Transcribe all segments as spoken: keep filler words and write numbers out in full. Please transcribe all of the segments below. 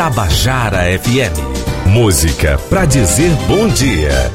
Tabajara F M. Música pra dizer bom dia.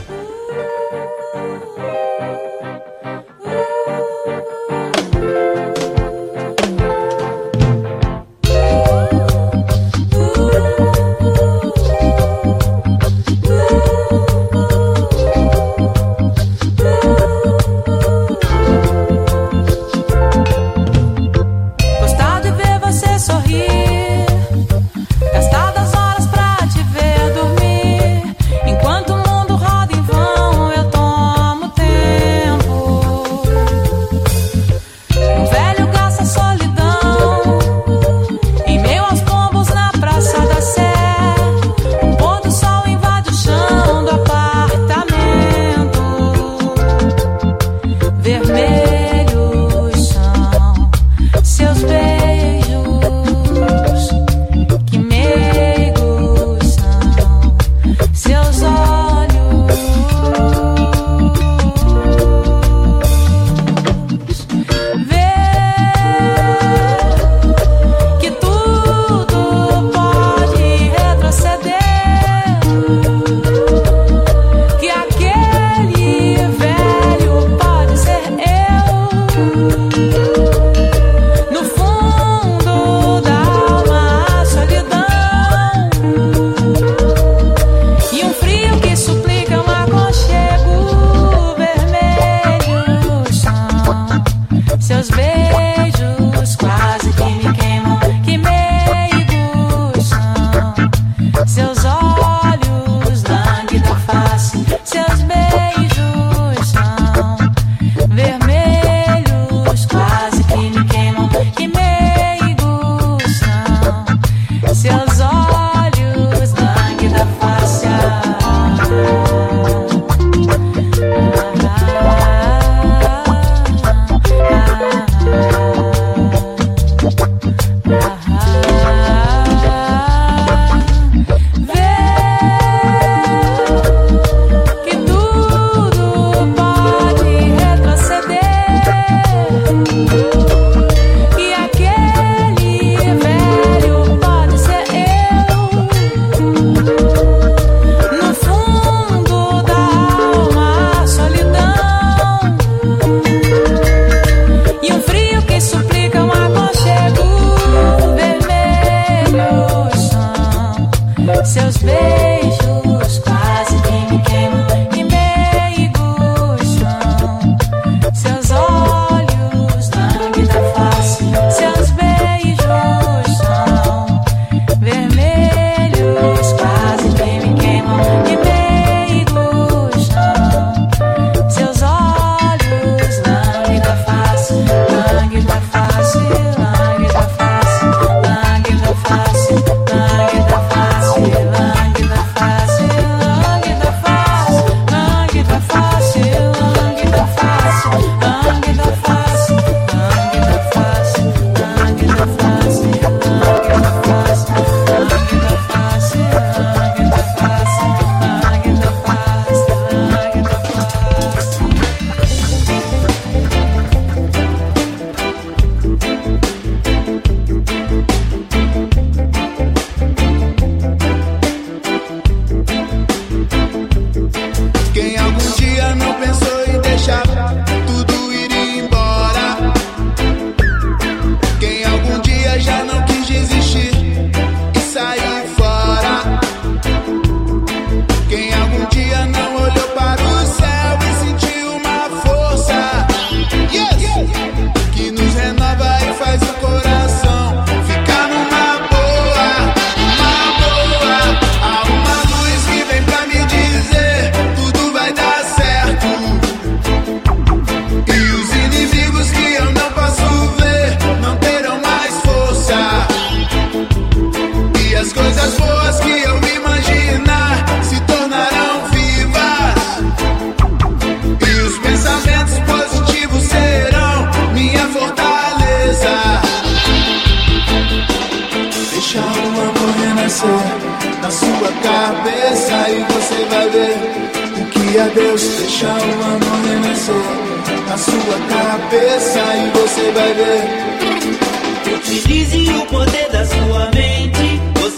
Na sua cabeça e você vai ver o que é Deus. Deixa o amor renascer na sua cabeça e você vai ver. Utilize o poder da sua mente. Você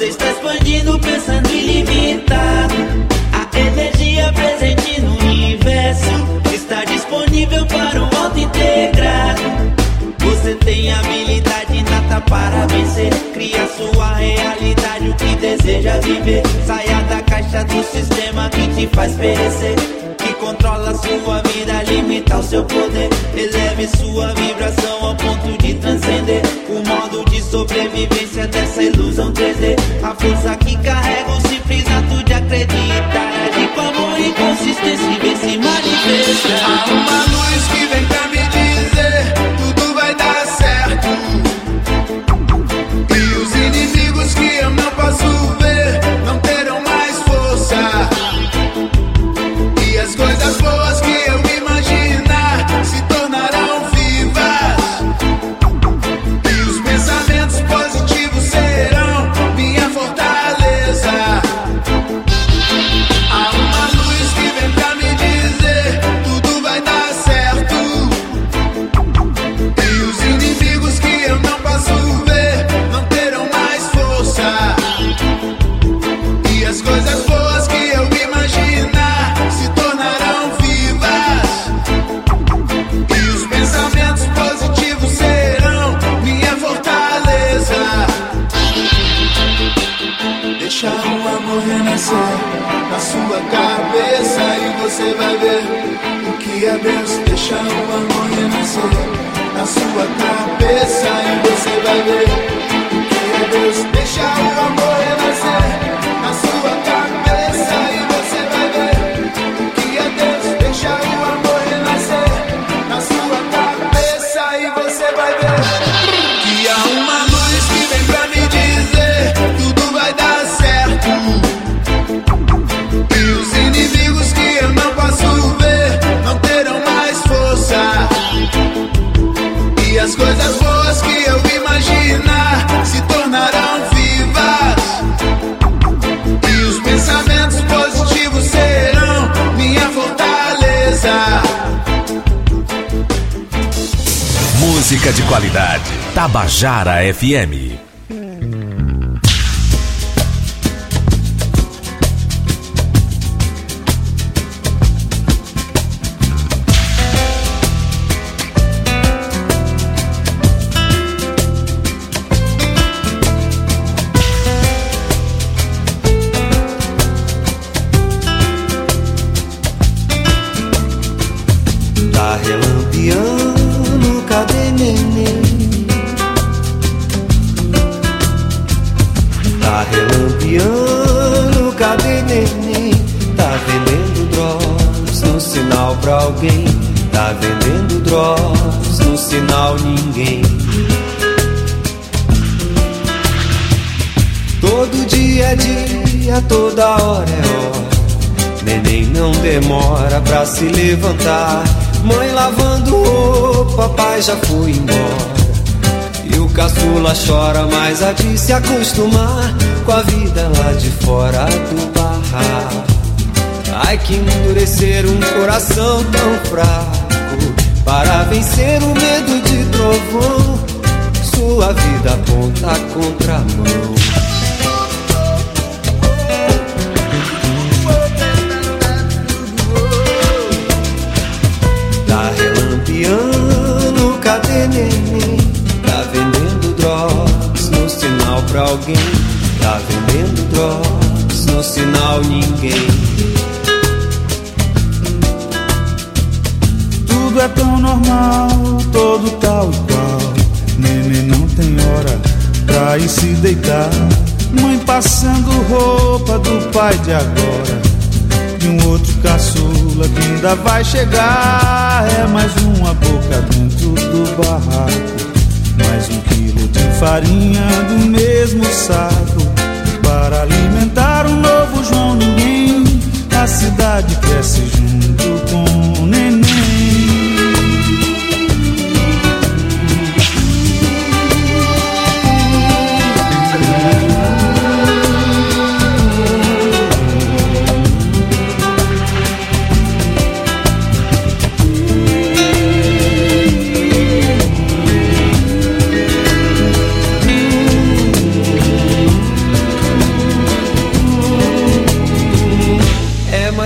Você está expandindo, pensando ilimitado. A energia presente no universo está disponível para um auto integrado. Você tem habilidade inata para vencer. Cria sua realidade, o que deseja viver. Saia da caixa do sistema que te faz perecer, que controla sua vida, limita o seu poder. Eleve sua vibração ao ponto de transcender o modo de sobrevivência dessa ilusão três D. A força que carrega o simples ato de acreditar, agir com amor e consistência e vem se manifestar. Há uma luz que vem pra me dizer tudo vai dar certo, e os inimigos que eu não posso ver não terão mais força, e as coisas boas que eu imaginar se tornarão vivas, e os pensamentos positivos serão minha fortaleza. Há uma luz que vem pra me dizer tudo vai dar certo, e os inimigos que eu não posso ver não terão mais força, e as coisas boas que eu imaginar se tornarão vivas, e os pensamentos positivos serão minha fortaleza. Deixa o amor renascer na sua cabeça e você vai ver o que é Deus. Deixa o amor renascer na sua cabeça e você vai ver o que é Deus. Deixa o amor renascer na sua cabeça e você vai ver o que é Deus. Deixa o amor renascer na sua cabeça e você vai ver que há uma luz que vem pra me dizer tudo vai dar certo, e os inimigos que eu não posso ver não terão mais força, e as coisas boas que eu imaginar se tornarão vivas, e os pensamentos positivos serão minha fortaleza. Música de qualidade. Tabajara F M. Tá relampeando, cadê neném? Tá relampeando, cadê neném? Tá vendendo drogas no sinal pra alguém. Tá vendendo drogas no sinal ninguém. Todo dia é dia, toda hora é hora. Neném não demora pra se levantar. Mãe lavando roupa, pai já foi embora. E o caçula chora, mas há de se acostumar com a vida lá de fora do barraco. Ai, que endurecer um coração tão fraco para vencer o medo de trovão. Sua vida aponta a contramão. Tá relampeando, cadê neném? Tá vendendo drogas no sinal pra alguém. Tá vendendo drogas no sinal ninguém. Tudo é tão normal, todo tal e qual. Neném não tem hora pra ir se deitar. Mãe passando roupa do pai de agora, de um outro caçula que ainda vai chegar. É mais uma boca dentro do barraco, mais um quilo de farinha do mesmo saco, para alimentar um novo João Ninguém. A cidade cresce junto com o neném.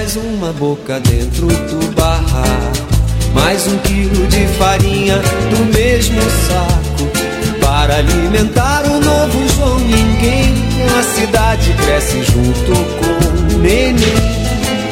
mais uma boca dentro do barraco, mais um quilo de farinha do mesmo saco, para alimentar o novo João Ninguém. A cidade cresce junto com o neném.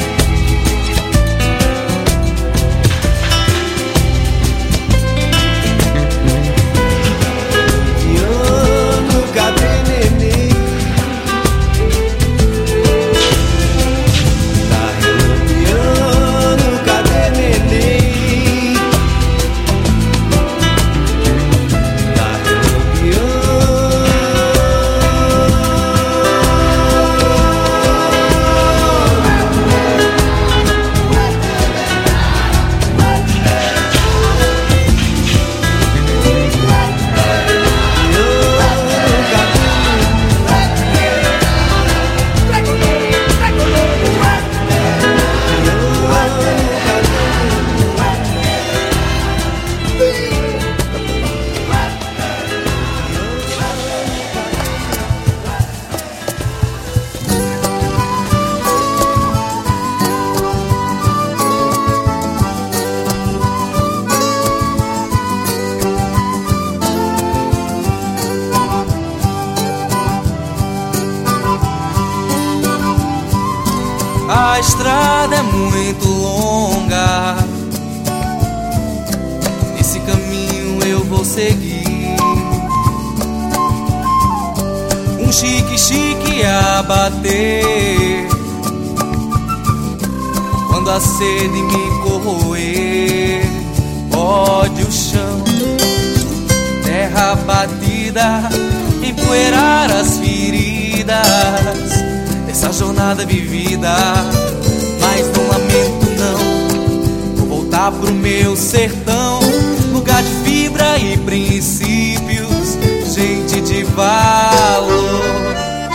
A estrada é muito longa, esse caminho eu vou seguir. Um chique-chique a bater, quando a sede me corroer. Pode o chão, terra batida, empoeirar as feridas dessa jornada vivida. Mas não lamento não, vou voltar pro meu sertão, lugar de fibra e princípios, gente de valor.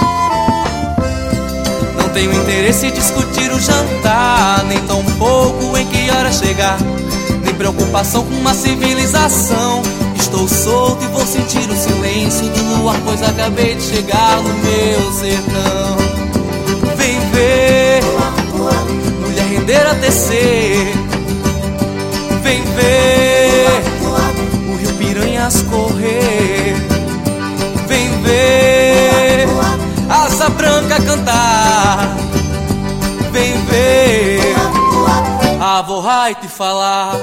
Não tenho interesse em discutir o jantar, nem tão pouco em que hora chegar, nem preocupação com uma civilização. Estou solto e vou sentir o silêncio do luar, pois acabei de chegar no meu sertão. Vem ver, mulher render a tecer. Vem ver, o rio Piranhas correr. Vem ver, asa branca cantar. Vem ver, a avó vai te falar.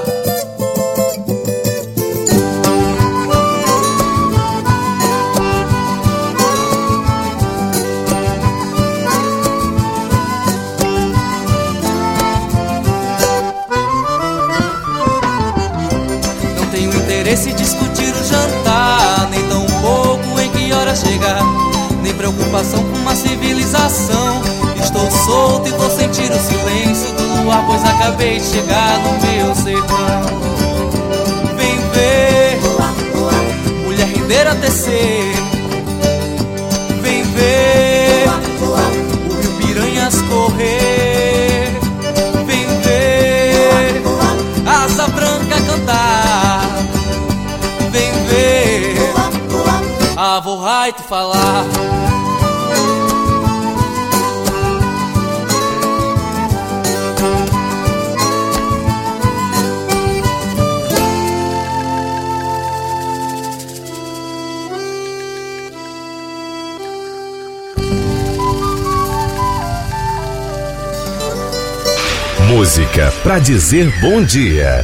Interesse discutir o jantar, nem tão pouco em que hora chegar, nem preocupação com uma civilização. Estou solto e vou sentir o silêncio do luar, pois acabei de chegar no meu sertão. Vem ver, mulher render a tecer. Vem ver, o rio Piranhas correr. Vem ver, asa branca cantar. Vem ver, a avó vai te falar. Música pra dizer bom dia.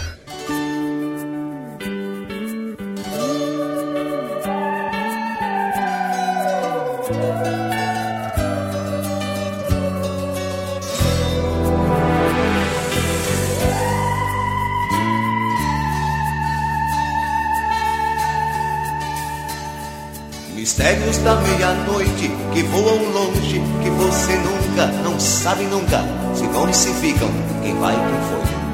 Mistérios da meia-noite que voam longe, que você nunca, não sabe nunca, se vão e se ficam, quem vai e quem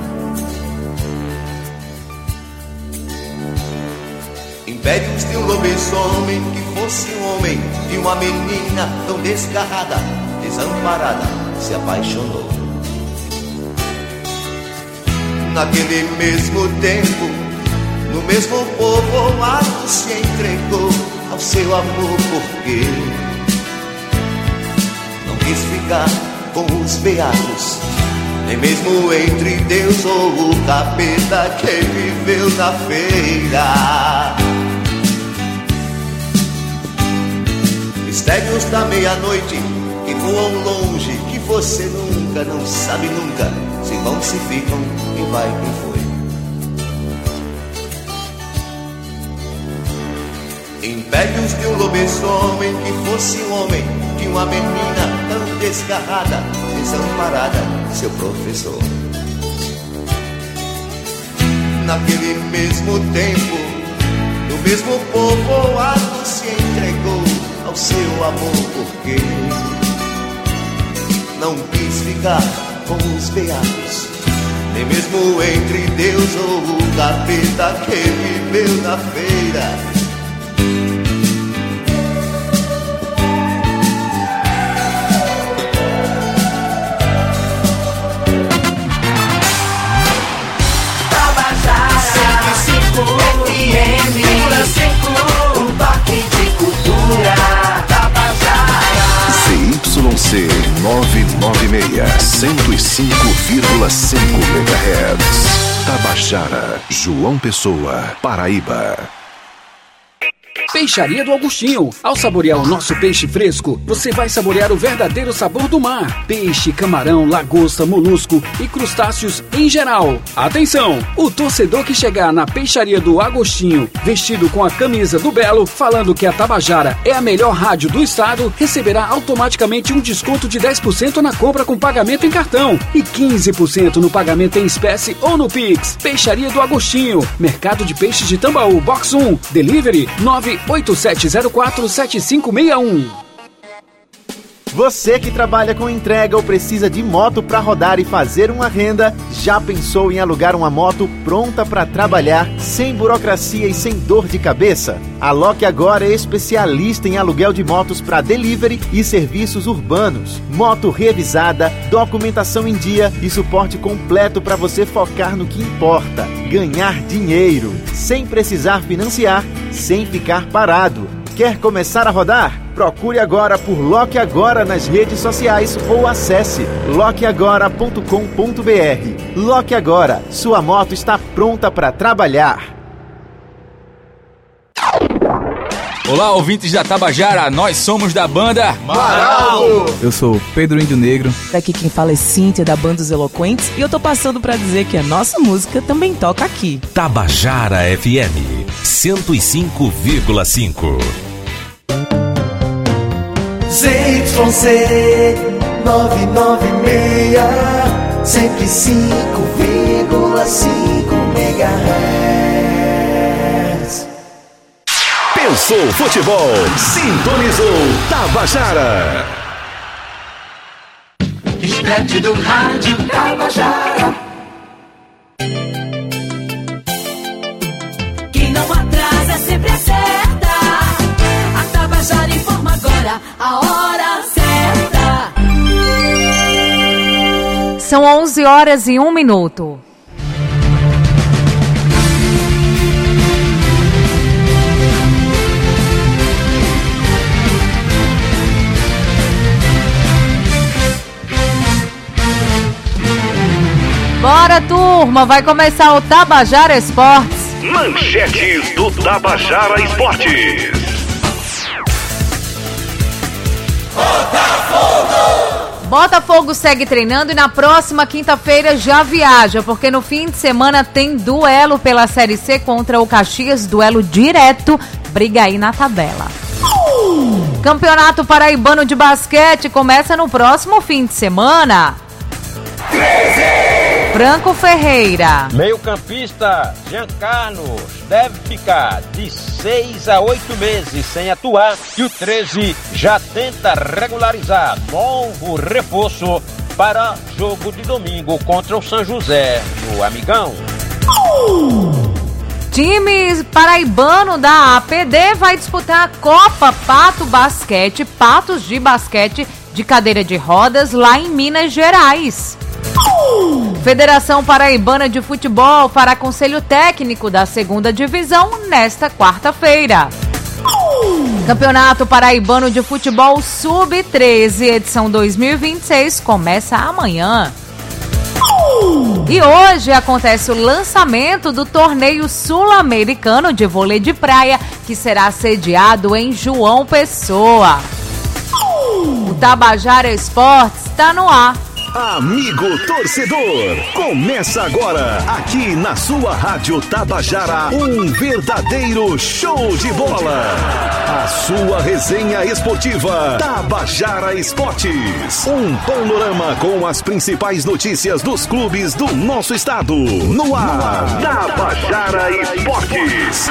foi. Impérios de um lobisomem que fosse um homem, de uma menina tão desgarrada, desamparada, se apaixonou. Naquele mesmo tempo, no mesmo povoado se entregou ao seu amor, porque não quis ficar com os beatos nem mesmo entre Deus ou o capeta que viveu na feira. Mistérios da meia-noite que voam longe, que você nunca, não sabe nunca, se vão, se ficam, quem vai, quem foi. Impérios de um lobisomem que fosse um homem, de uma menina tão desgarrada, desamparada, seu professor. Naquele mesmo tempo, no mesmo povoado se entregou ao seu amor, porque não quis ficar com os beatos, nem mesmo entre Deus ou o capeta que viveu na feira. C Y C novecentos e noventa e seis, cento e cinco vírgula cinco megahertz. Tabajara, João Pessoa, Paraíba. Peixaria do Augustinho. Ao saborear o nosso peixe fresco, você vai saborear o verdadeiro sabor do mar. Peixe, camarão, lagosta, molusco e crustáceos em geral. Atenção! O torcedor que chegar na Peixaria do Agostinho, vestido com a camisa do Belo, falando que a Tabajara é a melhor rádio do estado, receberá automaticamente um desconto de dez por cento na compra com pagamento em cartão e quinze por cento no pagamento em espécie ou no Pix. Peixaria do Agostinho. Mercado de Peixes de Tambaú, Box um. Delivery nove oito sete zero quatro sete cinco seis um. Você que trabalha com entrega ou precisa de moto para rodar e fazer uma renda, já pensou em alugar uma moto pronta para trabalhar, sem burocracia e sem dor de cabeça? A Lock agora é especialista em aluguel de motos para delivery e serviços urbanos. Moto revisada, documentação em dia e suporte completo para você focar no que importa: ganhar dinheiro, sem precisar financiar, sem ficar parado. Quer começar a rodar? Procure agora por Lock Agora nas redes sociais ou acesse lock agora ponto com ponto b r. Lock Agora, sua moto está pronta para trabalhar. Olá, ouvintes da Tabajara, nós somos da banda Maraldo. Eu sou Pedro Índio Negro. Daqui quem fala é Cíntia, da banda Os Eloquentes, e eu tô passando pra dizer que a nossa música também toca aqui. Tabajara F M cento e cinco vírgula cinco. Z Y C novecentos e noventa e seis, cento e cinco vírgula cinco megahertz. Pensou futebol, sintonizou Tabajara. Estreante do rádio Tabajara. Quem não atrasa sempre acerta. A Tabajara informa agora a hora certa. São onze horas e um minuto. Bora, turma! Vai começar o Tabajara Esportes. Manchetes do Tabajara Esportes. Botafogo! Botafogo segue treinando e na próxima quinta-feira já viaja, porque no fim de semana tem duelo pela Série C contra o Caxias, duelo direto, briga aí na tabela. Campeonato Paraibano de Basquete começa no próximo fim de semana. Franco Ferreira. Meio-campista Jean Carlos deve ficar de seis a oito meses sem atuar e o treze já tenta regularizar novo reforço para jogo de domingo contra o São José, no Amigão. Time paraibano da A P D vai disputar a Copa Pato Basquete, Patos de Basquete de cadeira de rodas lá em Minas Gerais. Federação Paraibana de Futebol fará conselho técnico da segunda divisão nesta quarta-feira. Campeonato Paraibano de Futebol sub treze, edição dois mil e vinte e seis, começa amanhã. E hoje acontece o lançamento do torneio sul-americano de vôlei de praia, que será sediado em João Pessoa. O Tabajara Esportes está no ar. Amigo torcedor, começa agora, aqui na sua Rádio Tabajara, um verdadeiro show de bola. A sua resenha esportiva, Tabajara Esportes. Um panorama com as principais notícias dos clubes do nosso estado. No ar, Tabajara Esportes.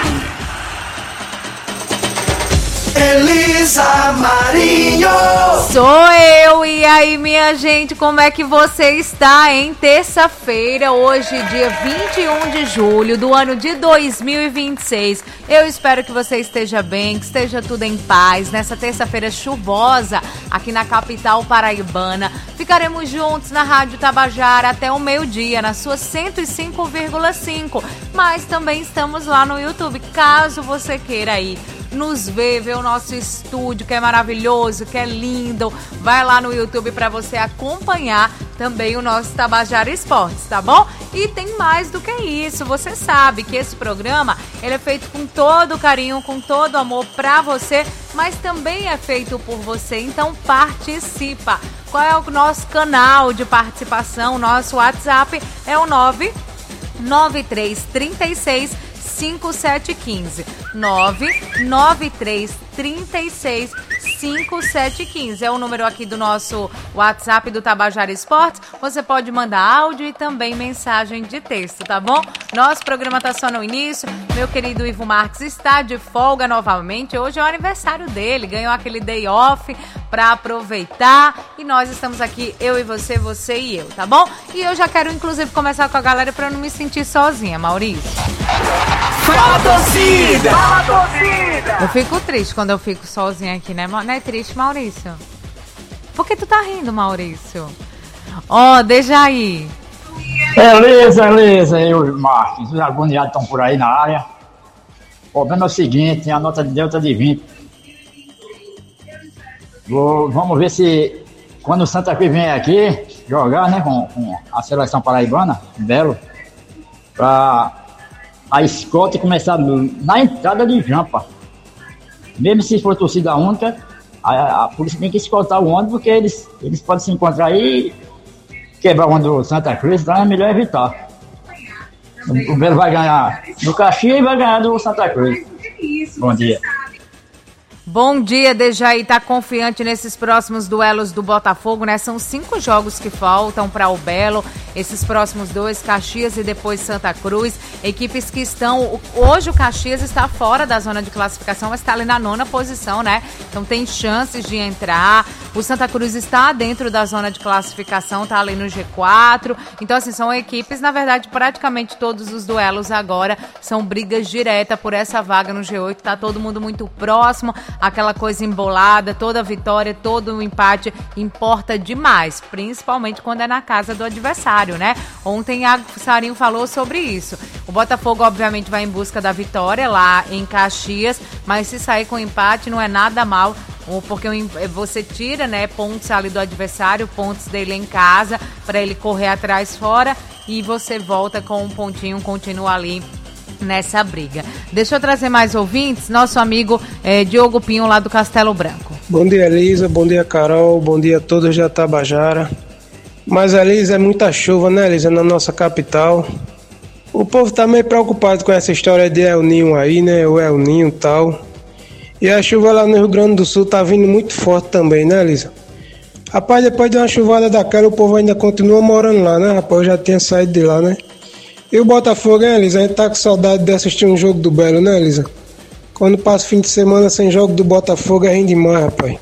Elisa Marinho. Sou eu, e aí minha gente, como é que você está em terça-feira, hoje dia vinte e um de julho do ano de dois mil e vinte e seis. Eu espero que você esteja bem, que esteja tudo em paz nessa terça-feira chuvosa aqui na capital paraibana. Ficaremos juntos na Rádio Tabajara até o meio-dia, na sua cento e cinco vírgula cinco, mas também estamos lá no YouTube, caso você queira ir nos ver, ver o nosso estúdio, que é maravilhoso, que é lindo. Vai lá no YouTube para você acompanhar também o nosso Tabajara Esportes, tá bom? E tem mais do que isso, você sabe que esse programa, ele é feito com todo carinho, com todo amor para você, mas também é feito por você, então participa. Qual é o nosso canal de participação? Nosso WhatsApp é o nove nove três três seis cinco sete um cinco. nove nove três três seis cinco sete um cinco. É o número aqui do nosso WhatsApp do Tabajara Esportes. Você pode mandar áudio e também mensagem de texto, tá bom? Nosso programa tá só no início. Meu querido Ivo Marques está de folga novamente. Hoje é o aniversário dele. Ganhou aquele day off para aproveitar. E nós estamos aqui, eu e você, você e eu, tá bom? E eu já quero, inclusive, começar com a galera para não me sentir sozinha, Maurício. Fala, torcida! Fala, torcida! Eu fico triste quando eu fico sozinha aqui, né? Não é triste, Maurício? Por que tu tá rindo, Maurício? Ó, oh, deixa aí. Beleza, beleza. Eu, Marcos, os agoniados estão por aí na área. O problema é o seguinte, a nota de delta de vinte. Vou, vamos ver se quando o Santa Cruz vem aqui jogar, né, com, com a seleção paraibana, Belo, pra a escolta começar na entrada de Jampa. Mesmo se for torcida única, a, a polícia tem que escoltar o ônibus, porque eles, eles podem se encontrar aí e quebrar o ônibus do Santa Cruz, então é melhor evitar. O, o Belo vai ganhar do Caxias e vai ganhar do Santa Cruz. Bom dia. Bom dia, Dejaí, tá confiante nesses próximos duelos do Botafogo, né? São cinco jogos que faltam para o Belo, esses próximos dois, Caxias e depois Santa Cruz, equipes que estão, hoje o Caxias está fora da zona de classificação, mas está ali na nona posição, né? Então tem chances de entrar, o Santa Cruz está dentro da zona de classificação, tá ali no G quatro, então assim, são equipes, na verdade, praticamente todos os duelos agora são brigas diretas por essa vaga no G oito, tá todo mundo muito próximo, aquela coisa embolada, toda vitória, todo empate importa demais, principalmente quando é na casa do adversário, né? Ontem a Sarinho falou sobre isso. O Botafogo, obviamente, vai em busca da vitória lá em Caxias, mas se sair com empate não é nada mal, porque você tira, né, pontos ali do adversário, pontos dele em casa, para ele correr atrás fora, e você volta com um pontinho, continua ali nessa briga. Deixa eu trazer mais ouvintes, nosso amigo eh, Diogo Pinho lá do Castelo Branco. Bom dia, Elisa, bom dia, Carol, bom dia a todos da Tabajara. Mas, Elisa, é muita chuva, né, Elisa, na nossa capital. O povo tá meio preocupado com essa história de El Ninho aí, né, o El Ninho e tal. E a chuva lá no Rio Grande do Sul tá vindo muito forte também, né, Elisa? Rapaz, depois de uma chuvada daquela, o povo ainda continua morando lá, né, rapaz? Eu já tinha saído de lá, né? E o Botafogo, hein, Elisa? A gente tá com saudade de assistir um jogo do Belo, né, Elisa? Quando passa o fim de semana sem jogo do Botafogo, é ruim demais, rapaz.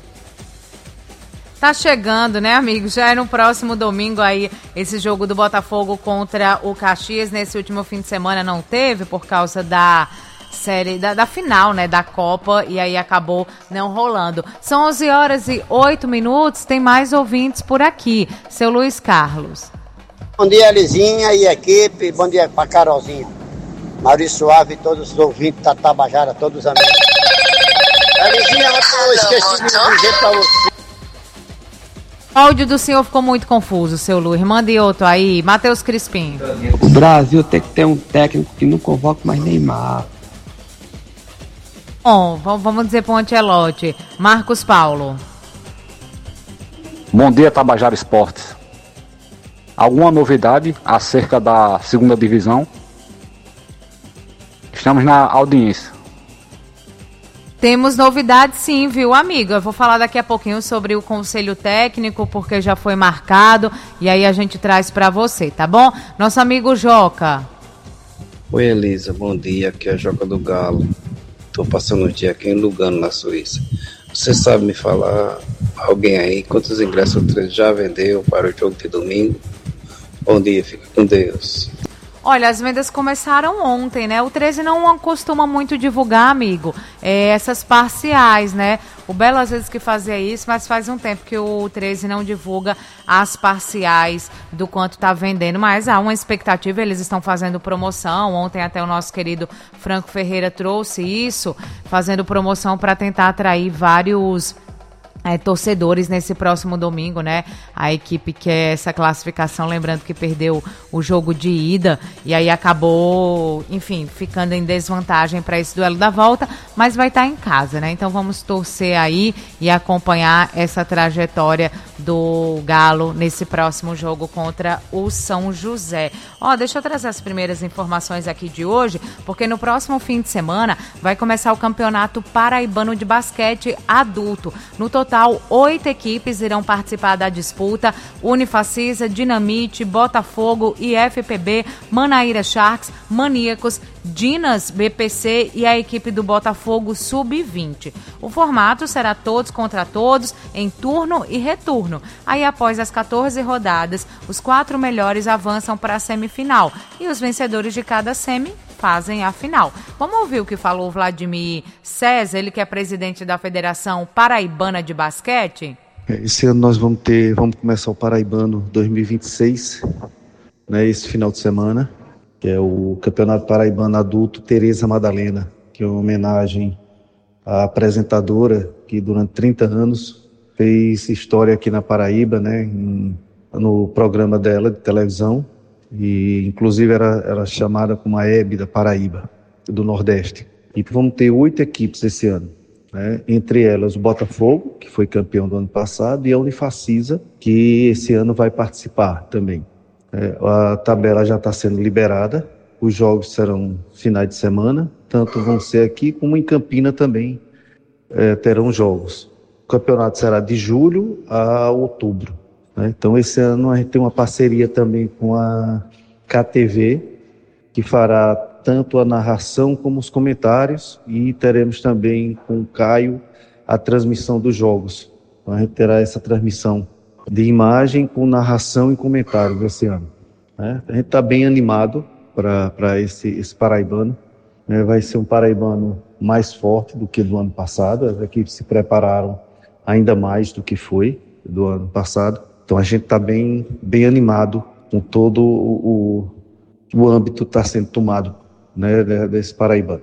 Tá chegando, né, amigo? Já é no próximo domingo aí esse jogo do Botafogo contra o Caxias. Nesse último fim de semana não teve por causa da série, da, da final, né, da Copa, e aí acabou não rolando. São onze horas e oito minutos, tem mais ouvintes por aqui. Seu Luiz Carlos. Bom dia, Elisinha e equipe. Bom dia pra Carolzinha. Maurício Suave e todos os ouvintes da Tabajara, todos os amigos. Elisinha, eu esqueci de dizer pra você. O áudio do senhor ficou muito confuso, seu Luiz. Mande outro aí. Matheus Crispim. O Brasil tem que ter um técnico que não convoque mais Neymar. Bom, vamos dizer para o Ancelotti. Marcos Paulo. Bom dia, Tabajara Esportes. Alguma novidade acerca da segunda divisão? Estamos na audiência. Temos novidades sim, viu, amigo? Eu vou falar daqui a pouquinho sobre o conselho técnico, porque já foi marcado, e aí a gente traz para você, tá bom? Nosso amigo Joca. Oi, Elisa, bom dia, aqui é a Joca do Galo. Tô passando um dia aqui em Lugano, na Suíça. Você sabe me falar, alguém aí, quantos ingressos o treze já vendeu para o jogo de domingo? Bom dia, fica com Deus. Olha, as vendas começaram ontem, né? O treze não costuma muito divulgar, amigo, é, essas parciais, né? O Belo às vezes que fazia isso, mas faz um tempo que o treze não divulga as parciais do quanto tá vendendo. Mas há uma expectativa, eles estão fazendo promoção. Ontem até o nosso querido Franco Ferreira trouxe isso, fazendo promoção para tentar atrair vários... É, torcedores nesse próximo domingo, né? A equipe quer essa classificação, lembrando que perdeu o jogo de ida e aí acabou, enfim, ficando em desvantagem para esse duelo da volta, mas vai estar em casa, né? Então vamos torcer aí e acompanhar essa trajetória do Galo nesse próximo jogo contra o São José. Ó, deixa eu trazer as primeiras informações aqui de hoje, porque no próximo fim de semana vai começar o Campeonato Paraibano de Basquete Adulto. No total, oito equipes irão participar da disputa: Unifacisa, Dinamite, Botafogo, I F P B, Manaíra Sharks, Maníacos, Dinas B P C e a equipe do Botafogo sub vinte. O formato será todos contra todos, em turno e retorno. Aí, após as quatorze rodadas, os quatro melhores avançam para a semifinal e os vencedores de cada semi fazem a final. Vamos ouvir o que falou o Vladimir César, ele que é presidente da Federação Paraibana de Basquete? Esse ano nós vamos ter, vamos começar o Paraibano dois mil e vinte e seis, né, esse final de semana, que é o Campeonato Paraibano Adulto Tereza Madalena, que é uma homenagem à apresentadora que durante trinta anos fez história aqui na Paraíba, né, em, no programa dela de televisão, e inclusive era, era chamada como a Hebe da Paraíba, do Nordeste. E vamos ter oito equipes esse ano, né? Entre elas o Botafogo, que foi campeão do ano passado, e a Unifacisa, que esse ano vai participar também. É, a tabela já está sendo liberada, os jogos serão finais de semana, tanto vão ser aqui como em Campina também é, terão jogos. O campeonato será de julho a outubro. Então, esse ano a gente tem uma parceria também com a K T V, que fará tanto a narração como os comentários, e teremos também com o Caio a transmissão dos jogos. Então, a gente terá essa transmissão de imagem com narração e comentários esse ano. Né? A gente está bem animado para esse, esse paraibano. Né? Vai ser um paraibano mais forte do que do ano passado. As equipes se prepararam ainda mais do que foi do ano passado. Então a gente está bem, bem animado com todo o, o, o âmbito que está sendo tomado, né, desse paraibano.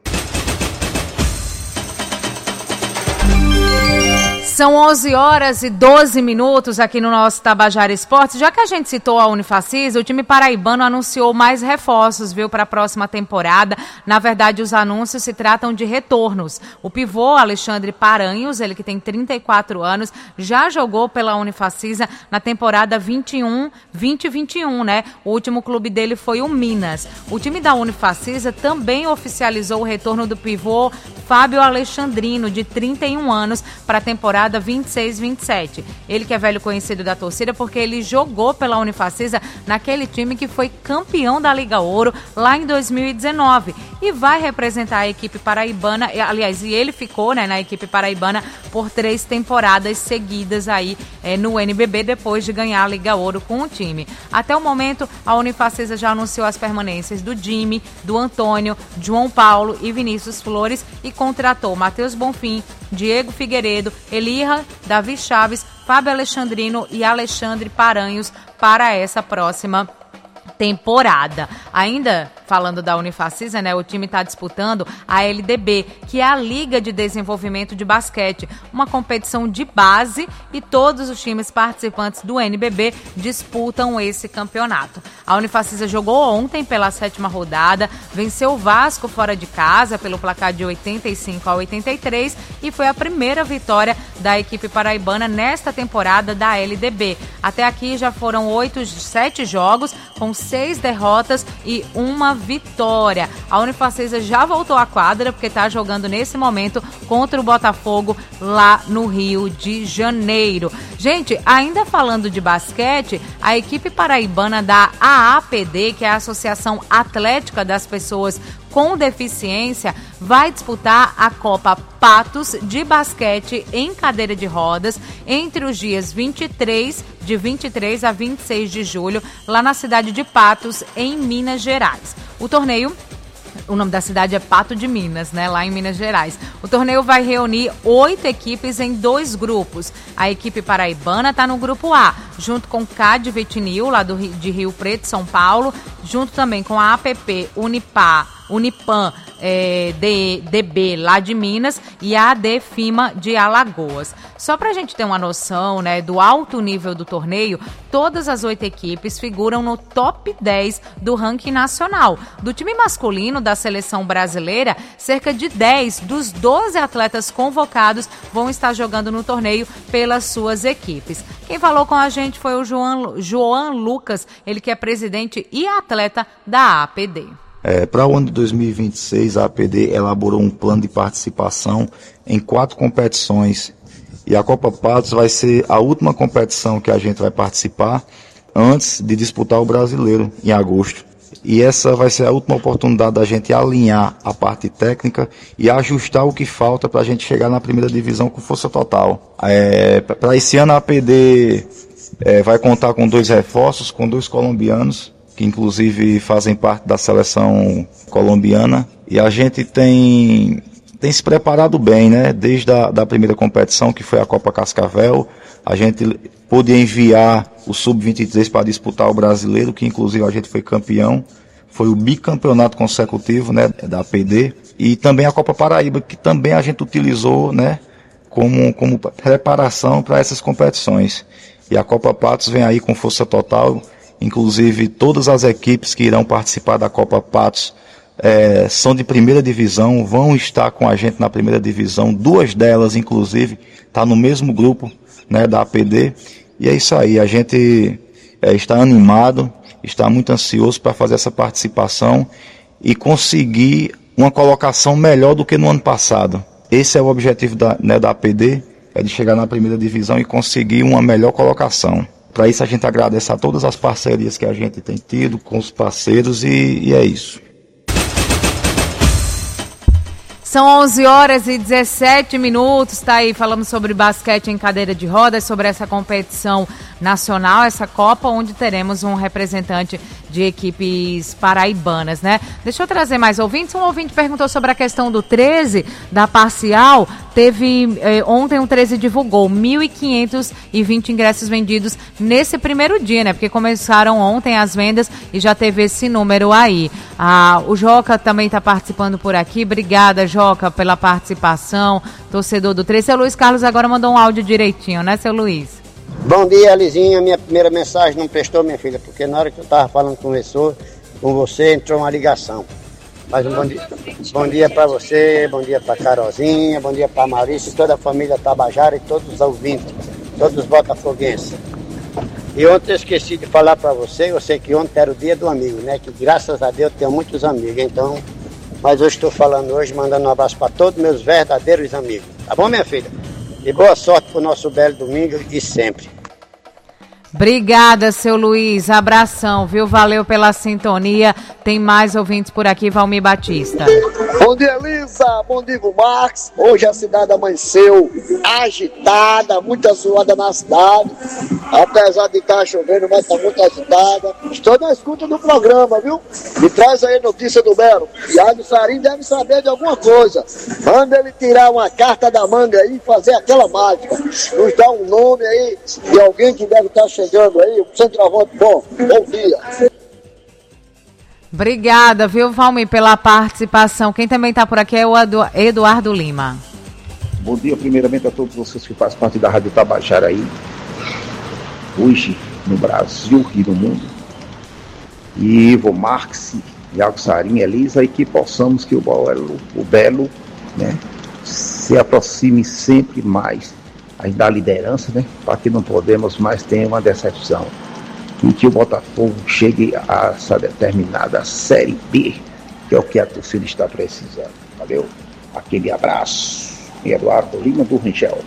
São onze horas e doze minutos aqui no nosso Tabajara Esportes. Já que a gente citou a Unifacisa, o time paraibano anunciou mais reforços, viu, para a próxima temporada. Na verdade, os anúncios se tratam de retornos. O pivô Alexandre Paranhos, ele que tem trinta e quatro anos, já jogou pela Unifacisa na temporada vinte e um, vinte e vinte e um, né? O último clube dele foi o Minas. O time da Unifacisa também oficializou o retorno do pivô Fábio Alexandrino, de trinta e um anos, para a temporada vinte e seis vinte e sete. Ele que é velho conhecido da torcida porque ele jogou pela Unifacisa naquele time que foi campeão da Liga Ouro lá em dois mil e dezenove e vai representar a equipe paraibana, aliás, e ele ficou, né, na equipe paraibana por três temporadas seguidas aí é, no N B B, depois de ganhar a Liga Ouro com o time. Até o momento, a Unifacisa já anunciou as permanências do Jimmy, do Antônio, João Paulo e Vinícius Flores e contratou Matheus Bonfim, Diego Figueiredo, Elirra, Davi Chaves, Fábio Alexandrino e Alexandre Paranhos para essa próxima temporada. Ainda falando da Unifacisa, né? O time está disputando a L D B, que é a Liga de Desenvolvimento de Basquete, uma competição de base, e todos os times participantes do N B B disputam esse campeonato. A Unifacisa jogou ontem pela sétima rodada, venceu o Vasco fora de casa pelo placar de oitenta e cinco a oitenta e três e foi a primeira vitória da equipe paraibana nesta temporada da L D B. Até aqui já foram oito, sete jogos com seis derrotas e uma vitória. A Unifacisa já voltou à quadra porque está jogando nesse momento contra o Botafogo lá no Rio de Janeiro. Gente, ainda falando de basquete, a equipe paraibana da A A P D, que é a Associação Atlética das Pessoas com Deficiência, vai disputar a Copa Patos de Basquete em cadeira de rodas entre os dias vinte e três, de vinte e três a vinte e seis de julho, lá na cidade de Patos, em Minas Gerais. O torneio, o nome da cidade é Pato de Minas, né, lá em Minas Gerais. O torneio vai reunir oito equipes em dois grupos. A equipe paraibana está no grupo A, junto com C A D Vetinil, lá do, de Rio Preto, São Paulo, junto também com a A P P, Unipar, Unipan, é, D, DB lá de Minas e a ADFIMA de Alagoas. Só para a gente ter uma noção, né, do alto nível do torneio, todas as oito equipes figuram no top dez do ranking nacional. Do time masculino da seleção brasileira, cerca de dez dos doze atletas convocados vão estar jogando no torneio pelas suas equipes. Quem falou com a gente foi o João, João Lucas, ele que é presidente e atleta da A A P D. É, para o ano de dois mil e vinte e seis, a A P D elaborou um plano de participação em quatro competições. E a Copa Patos vai ser a última competição que a gente vai participar antes de disputar o Brasileiro, em agosto. E essa vai ser a última oportunidade da gente alinhar a parte técnica e ajustar o que falta para a gente chegar na primeira divisão com força total. É, para esse ano, a A P D é, vai contar com dois reforços, com dois colombianos, que inclusive fazem parte da seleção colombiana, e a gente tem, tem se preparado bem, né? Desde a da primeira competição, que foi a Copa Cascavel, a gente pôde enviar o sub vinte e três para disputar o Brasileiro, que inclusive a gente foi campeão, foi o bicampeonato consecutivo, né, da A P D, e também a Copa Paraíba, que também a gente utilizou, né, como, como preparação para essas competições. E a Copa Patos vem aí com força total. Inclusive, todas as equipes que irão participar da Copa Patos é, são de primeira divisão, vão estar com a gente na primeira divisão. Duas delas, inclusive, estão no mesmo grupo, né, da A P D. E é isso aí, a gente é, está animado, está muito ansioso para fazer essa participação e conseguir uma colocação melhor do que no ano passado. Esse é o objetivo da, né, da A P D, é de chegar na primeira divisão e conseguir uma melhor colocação. Para isso a gente agradece a todas as parcerias que a gente tem tido com os parceiros e, e é isso. São onze horas e dezessete minutos, tá aí, falamos sobre basquete em cadeira de rodas, sobre essa competição nacional, essa Copa, onde teremos um representante de equipes paraibanas, né? Deixa eu trazer mais ouvintes. Um ouvinte perguntou sobre a questão do treze, da parcial. Teve, eh, ontem o treze divulgou mil quinhentos e vinte ingressos vendidos nesse primeiro dia, né? Porque começaram ontem as vendas e já teve esse número aí. Ah, o Joca também está participando por aqui. Obrigada, Joca, pela participação. Torcedor do treze. Seu Luiz Carlos agora mandou um áudio direitinho, né, seu Luiz? Bom dia, Lizinha. Minha primeira mensagem não prestou, minha filha, porque na hora que eu estava falando com você, com você, entrou uma ligação. Mas um bom dia, bom dia para você, bom dia para Carolzinha, bom dia para Maurício, toda a família Tabajara e todos os ouvintes, todos os botafoguenses. E ontem eu esqueci de falar para você, eu sei que ontem era o dia do amigo, né? Que graças a Deus eu tenho muitos amigos, então... Mas eu estou falando hoje, mandando um abraço para todos meus verdadeiros amigos. Tá bom, minha filha? E boa sorte pro nosso belo domingo e sempre. Obrigada, seu Luiz. Abração, viu? Valeu pela sintonia. Tem mais ouvintes por aqui, Valmir Batista. Bom dia, Elisa. Bom dia, Max. Hoje a cidade amanheceu agitada, muita zoada na cidade. Apesar de estar chovendo, mas está muito agitada. Estou na escuta do programa, viu? Me traz aí a notícia do Belo. Thiago Sarim deve saber de alguma coisa. Manda ele tirar uma carta da manga aí e fazer aquela mágica. Nos dá um nome aí de alguém que deve estar chegando aí. O centroavante bom. Bom dia. Obrigada, viu, Valmir, pela participação. Quem também está por aqui é o Eduardo Lima. Bom dia, primeiramente, a todos vocês que fazem parte da Rádio Tabajara aí, hoje no Brasil e no mundo. E Ivo Marx, Iago Sarim, Elisa, e que possamos que o Belo, o Belo, né, se aproxime sempre mais aí da liderança, né, para que não podemos mais ter uma decepção. E que o Botafogo chegue a essa determinada Série B, que é o que a torcida está precisando. Valeu? Aquele abraço. Eduardo Lima do Rangel.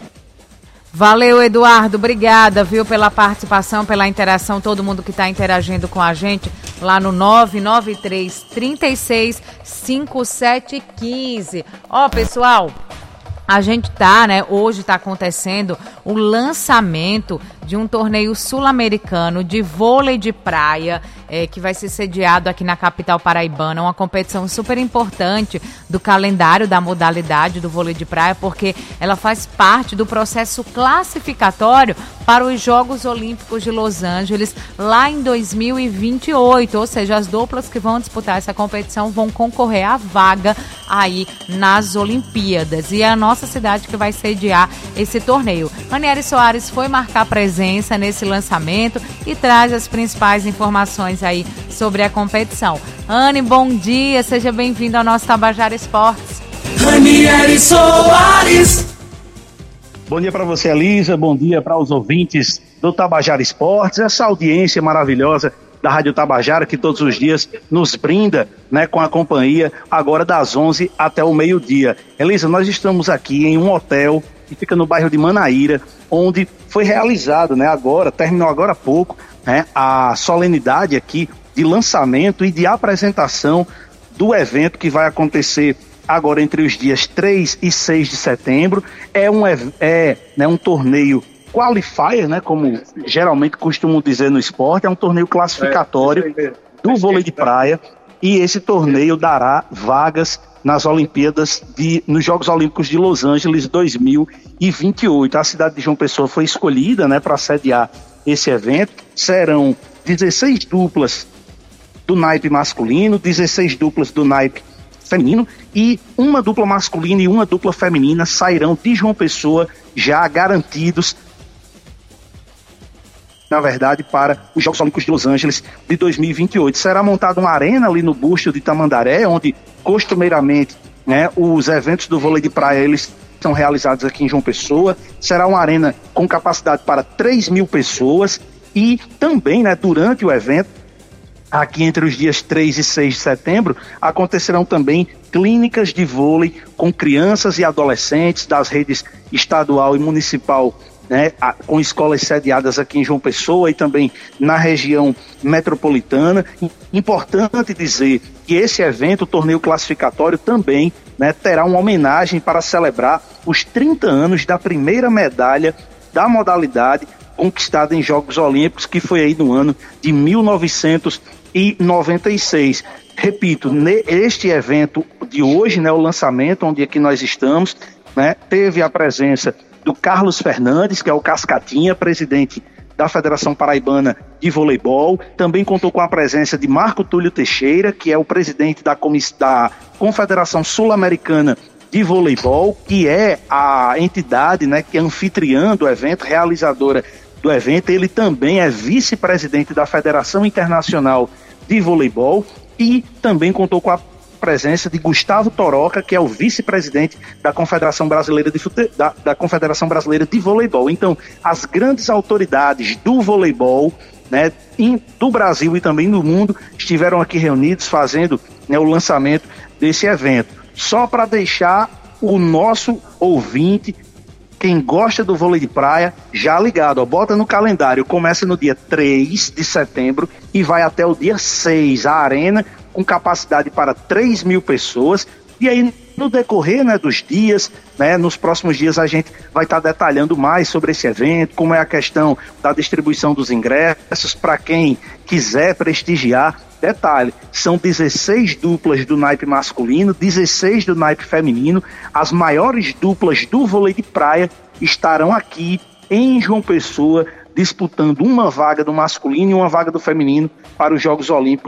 Valeu, Eduardo. Obrigada, viu, pela participação, pela interação, todo mundo que está interagindo com a gente lá no nove nove três, três seis, cinco sete um cinco. Ó, pessoal, a gente tá, né, hoje está acontecendo o lançamento de um torneio sul-americano de vôlei de praia, é, que vai ser sediado aqui na capital paraibana, uma competição super importante do calendário da modalidade do vôlei de praia, porque ela faz parte do processo classificatório para os Jogos Olímpicos de Los Angeles lá em dois mil e vinte e oito, ou seja, as duplas que vão disputar essa competição vão concorrer à vaga aí nas Olimpíadas, e é a nossa cidade que vai sediar esse torneio. Aniele Soares foi marcar presença nesse lançamento e traz as principais informações aí sobre a competição. Anne, bom dia, seja bem-vindo ao nosso Tabajara Esportes. Aniele Soares. Bom dia para você, Elisa, bom dia para os ouvintes do Tabajara Esportes, essa audiência maravilhosa da Rádio Tabajara que todos os dias nos brinda, né, com a companhia agora das onze até o meio-dia. Elisa, nós estamos aqui em um hotel que fica no bairro de Manaíra, onde foi realizado, né, agora, terminou agora há pouco, né, a solenidade aqui de lançamento e de apresentação do evento que vai acontecer agora entre os dias três e seis de setembro. É um, é, né, um torneio qualifier, né, como geralmente costumam dizer no esporte, é um torneio classificatório do vôlei de praia, e esse torneio dará vagas nas Olimpíadas, de, nos Jogos Olímpicos de Los Angeles dois mil e vinte e oito. A cidade de João Pessoa foi escolhida, né, para sediar esse evento. Serão dezesseis duplas do naipe masculino, dezesseis duplas do naipe feminino, e uma dupla masculina e uma dupla feminina sairão de João Pessoa já garantidos, na verdade, para os Jogos Olímpicos de Los Angeles de dois mil e vinte e oito. Será montada uma arena ali no Busto de Tamandaré, onde costumeiramente, né, os eventos do vôlei de praia eles são realizados aqui em João Pessoa. Será uma arena com capacidade para três mil pessoas, e também, né, durante o evento, aqui entre os dias três e seis de setembro, acontecerão também clínicas de vôlei com crianças e adolescentes das redes estadual e municipal, né, com escolas sediadas aqui em João Pessoa e também na região metropolitana. Importante dizer que esse evento, o torneio classificatório, também, né, terá uma homenagem para celebrar os trinta anos da primeira medalha da modalidade conquistada em Jogos Olímpicos, que foi aí no ano de mil novecentos e noventa e seis. Repito, neste evento de hoje, né, o lançamento, onde aqui nós estamos, né, teve a presença do Carlos Fernandes, que é o Cascatinha, presidente da Federação Paraibana de Voleibol. Também contou com a presença de Marco Túlio Teixeira, que é o presidente da, Comiss- da Confederação Sul-Americana de Voleibol, que é a entidade, né, que é anfitriã do evento, realizadora do evento. Ele também é vice-presidente da Federação Internacional de Voleibol, e também contou com a presença de Gustavo Toroca, que é o vice-presidente da Confederação Brasileira de, Fute... da, da Confederação Brasileira de Voleibol. Então, as grandes autoridades do voleibol, né, em, do Brasil e também do mundo, estiveram aqui reunidos fazendo, né, o lançamento desse evento. Só para deixar o nosso ouvinte, quem gosta do vôlei de praia, já ligado, ó, bota no calendário, começa no dia três de setembro e vai até o dia seis, a arena com capacidade para três mil pessoas, e aí no decorrer, né, dos dias, né, nos próximos dias a gente vai estar tá detalhando mais sobre esse evento, como é a questão da distribuição dos ingressos para quem quiser prestigiar. Detalhe, são dezesseis duplas do naipe masculino, dezesseis do naipe feminino. As maiores duplas do vôlei de praia estarão aqui em João Pessoa, disputando uma vaga do masculino e uma vaga do feminino para os Jogos Olímpicos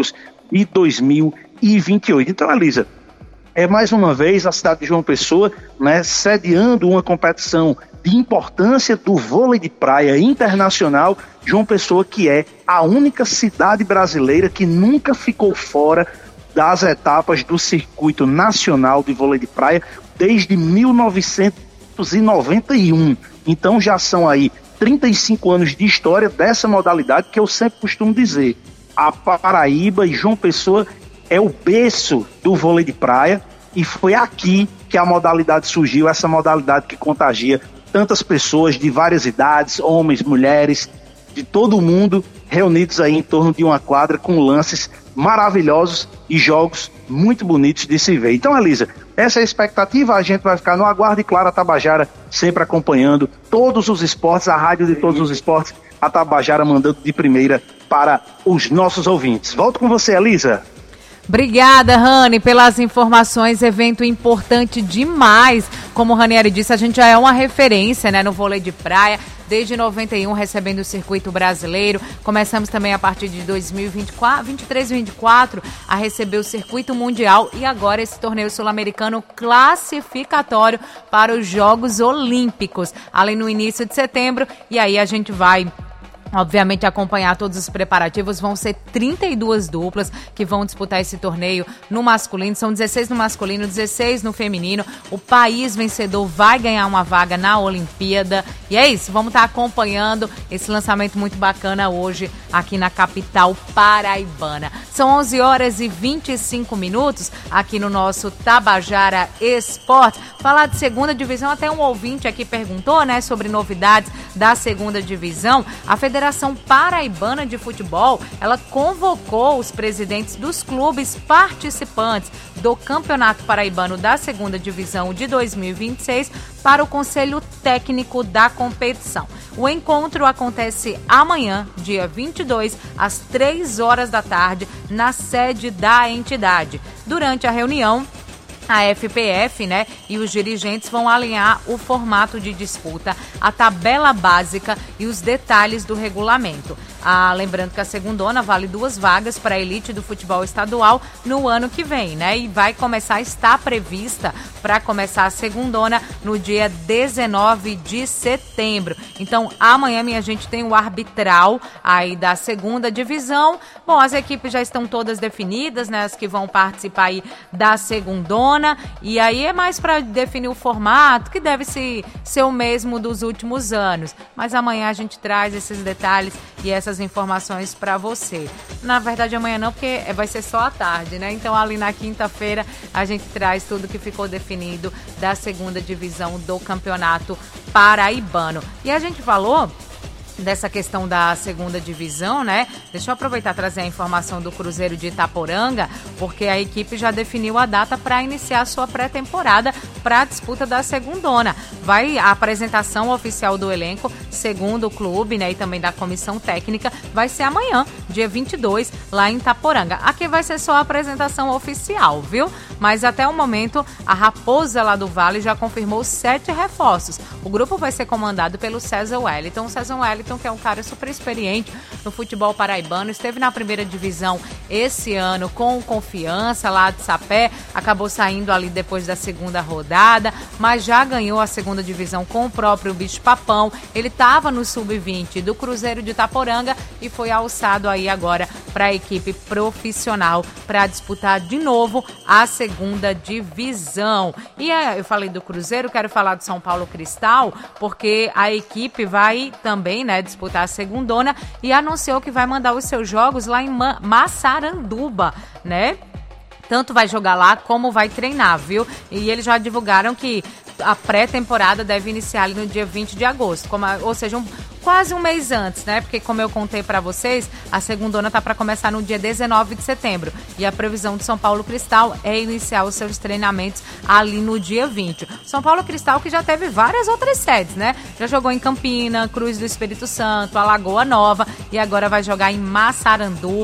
e dois mil e vinte e oito. Então, Elisa, é mais uma vez a cidade de João Pessoa, né, sediando uma competição de importância do vôlei de praia internacional. João Pessoa, que é a única cidade brasileira que nunca ficou fora das etapas do circuito nacional de vôlei de praia desde mil novecentos e noventa e um. Então já são aí trinta e cinco anos de história dessa modalidade, que eu sempre costumo dizer, a Paraíba e João Pessoa é o berço do vôlei de praia, e foi aqui que a modalidade surgiu, essa modalidade que contagia tantas pessoas de várias idades, homens, mulheres, de todo mundo, reunidos aí em torno de uma quadra com lances maravilhosos e jogos muito bonitos de se ver. Então, Elisa, essa é a expectativa, a gente vai ficar no aguardo, e claro, a Tabajara sempre acompanhando todos os esportes, a rádio de todos os esportes, a Tabajara mandando de primeira para os nossos ouvintes. Volto com você, Elisa. Obrigada, Rani, pelas informações, evento importante demais. Como o Ranieri disse, a gente já é uma referência, né, no vôlei de praia, desde noventa e um recebendo o circuito brasileiro. Começamos também a partir de dois mil e vinte e quatro, vinte e três e vinte e quatro a receber o circuito mundial, e agora esse torneio sul-americano classificatório para os Jogos Olímpicos, além no início de setembro, e aí a gente vai obviamente acompanhar todos os preparativos. Vão ser trinta e duas duplas que vão disputar esse torneio no masculino, são dezesseis no masculino, dezesseis no feminino. O país vencedor vai ganhar uma vaga na Olimpíada, e é isso, vamos estar acompanhando esse lançamento muito bacana hoje aqui na capital paraibana. São onze horas e vinte e cinco minutos aqui no nosso Tabajara Esporte. Falar de segunda divisão, até um ouvinte aqui perguntou, né, sobre novidades da segunda divisão. A Federação Federação Paraibana de Futebol, ela convocou os presidentes dos clubes participantes do Campeonato Paraibano da Segunda Divisão de dois mil e vinte e seis para o Conselho Técnico da competição. O encontro acontece amanhã, dia vinte e dois, às três horas da tarde, na sede da entidade. Durante a reunião, a F P F, né, e os dirigentes vão alinhar o formato de disputa, a tabela básica e os detalhes do regulamento. Ah, lembrando que a segundona vale duas vagas para a elite do futebol estadual no ano que vem, né? E vai começar, está prevista para começar a segundona no dia dezenove de setembro. Então, amanhã, minha gente, tem o arbitral aí da segunda divisão. Bom, as equipes já estão todas definidas, né? As que vão participar aí da segundona. E aí é mais para definir o formato, que deve se, ser o mesmo dos últimos anos. Mas amanhã a gente traz esses detalhes e essas informações para você. Na verdade, amanhã não, porque vai ser só à tarde, né? Então, ali na quinta-feira, a gente traz tudo que ficou definido da segunda divisão do Campeonato Paraibano. E a gente falou dessa questão da segunda divisão, né? Deixa eu aproveitar e trazer a informação do Cruzeiro de Itaporanga, porque a equipe já definiu a data para iniciar a sua pré-temporada para a disputa da segundona. Vai a apresentação oficial do elenco, segundo o clube, né, e também da comissão técnica, vai ser amanhã, dia vinte e dois, lá em Itaporanga. Aqui vai ser só a apresentação oficial, viu? Mas até o momento, a Raposa lá do Vale já confirmou sete reforços. O grupo vai ser comandado pelo César Wellington. O César Wellington, que é um cara super experiente no futebol paraibano, esteve na primeira divisão esse ano com Confiança lá de Sapé, acabou saindo ali depois da segunda rodada, mas já ganhou a segunda divisão com o próprio Bicho Papão. Ele estava no sub vinte do Cruzeiro de Itaporanga e foi alçado aí agora para a equipe profissional para disputar de novo a segunda divisão. E é, eu falei do Cruzeiro, quero falar do São Paulo Cristal, porque a equipe vai também, né, disputar a segundona e anunciou que vai mandar os seus jogos lá em Ma- Massaranduba, né? Tanto vai jogar lá como vai treinar, viu? E eles já divulgaram que a pré-temporada deve iniciar ali no dia vinte de agosto, como a, ou seja, um, quase um mês antes, né? Porque, como eu contei para vocês, a segundona tá para começar no dia dezenove de setembro. E a previsão do São Paulo Cristal é iniciar os seus treinamentos ali no dia vinte. São Paulo Cristal que já teve várias outras sedes, né? Já jogou em Campina, Cruz do Espírito Santo, Alagoa Nova e agora vai jogar em Massaranduba.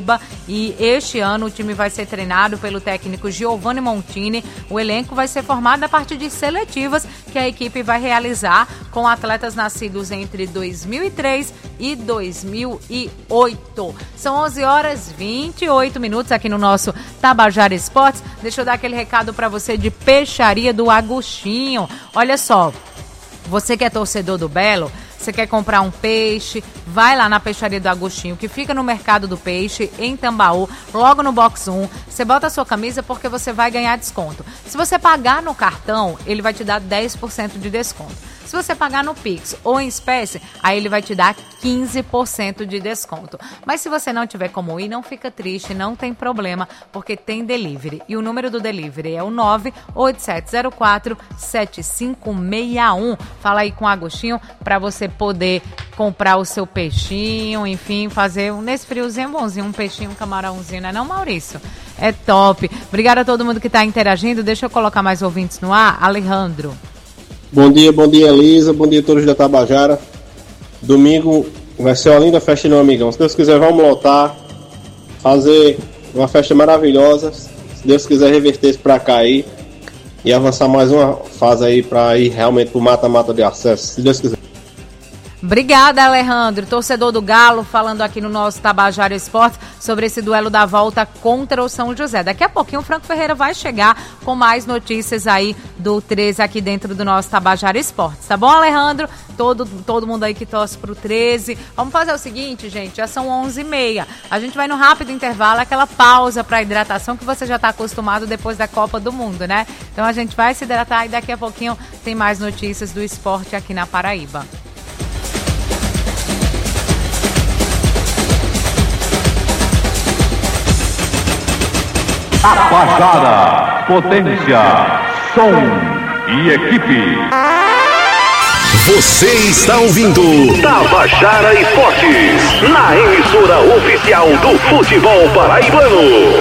e este ano o time vai ser treinado pelo técnico Giovanni Montini. O elenco vai ser formado a partir de seletivas que a equipe vai realizar com atletas nascidos entre dois mil e três e dois mil e oito. São onze horas e vinte e oito minutos aqui no nosso Tabajara Esportes. Deixa eu dar aquele recado para você de Peixaria do Agostinho. Olha só, você que é torcedor do Belo, você quer comprar um peixe, vai lá na Peixaria do Agostinho, que fica no Mercado do Peixe, em Tambaú, logo no box um. Você bota a sua camisa porque você vai ganhar desconto. Se você pagar no cartão, ele vai te dar dez por cento de desconto. Se você pagar no Pix ou em espécie, aí ele vai te dar quinze por cento de desconto. Mas se você não tiver como ir, não fica triste, não tem problema, porque tem delivery. E o número do delivery é o nove oito sete zero quatro sete cinco seis um. Fala aí com o Agostinho para você poder comprar o seu peixinho, enfim, fazer um, nesse friozinho bonzinho, um peixinho, um camarãozinho, não é não, Maurício? É top. Obrigada a todo mundo que está interagindo. Deixa eu colocar mais ouvintes no ar. Alejandro. Bom dia, bom dia, Elisa. Bom dia a todos da Tabajara. Domingo vai ser uma linda festa, meu amigão. Se Deus quiser, vamos lotar, fazer uma festa maravilhosa. Se Deus quiser, reverter isso pra cá aí e avançar mais uma fase aí pra ir realmente pro mata-mata de acesso. Se Deus quiser. Obrigada, Alejandro, torcedor do Galo, falando aqui no nosso Tabajara Esportes sobre esse duelo da volta contra o São José. Daqui a pouquinho o Franco Ferreira vai chegar com mais notícias aí do treze aqui dentro do nosso Tabajara Esportes. Tá bom, Alejandro? Todo, todo mundo aí que torce pro treze. Vamos fazer o seguinte, gente, já são onze e meia. A gente vai no rápido intervalo, aquela pausa para hidratação que você já está acostumado depois da Copa do Mundo, né? Então a gente vai se hidratar e daqui a pouquinho tem mais notícias do esporte aqui na Paraíba. Tabajara, potência, som e equipe. Você está ouvindo Tabajara Esportes, na emissora oficial do futebol paraibano.